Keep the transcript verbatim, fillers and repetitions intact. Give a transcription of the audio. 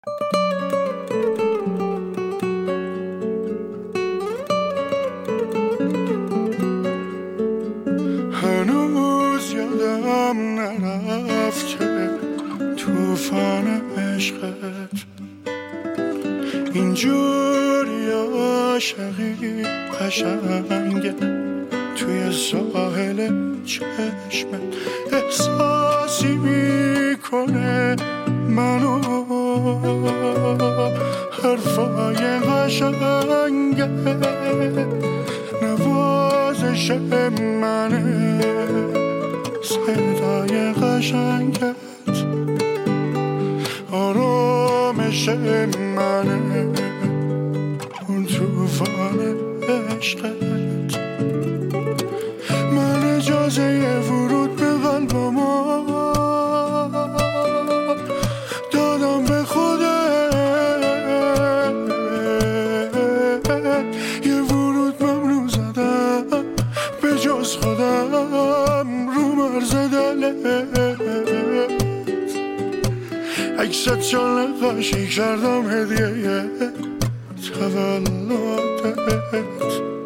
هنوز یادم نرفت که توفان عشقت اینجوری عاشقی قشنگه توی ساحل چشمت احساسی میکنه منو حرفای قشنگه نوازش منه صدای قشنگت آرامش منه اون توفان عشقت من اجازه ورود به قلبم دادم به خودت یه ورود ممنوع زدم به جز خودم رو مرز دلت اکست شال نقاشی کردم هدیه تولدت